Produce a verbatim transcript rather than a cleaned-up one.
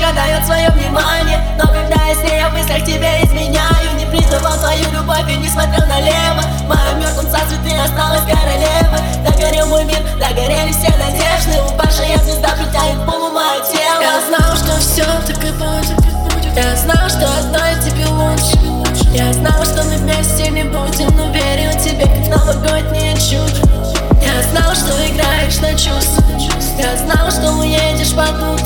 девушка дает свое внимание, но когда я с ней в мыслях тебя изменяю, не признавал твою любовь и не смотрел налево. В моем мертвом царстве ты осталась королевой. Догорел мой мир, догорели все надежды. Упавшая звезда притянет полу мое тело. Я знал, что все так и будет. Я знал, что одной тебе лучше. Я знал, что мы вместе не будем, но верил тебе, как новогоднее чудо. Я знал, что играешь на чувства. Я знал, что уедешь под утро.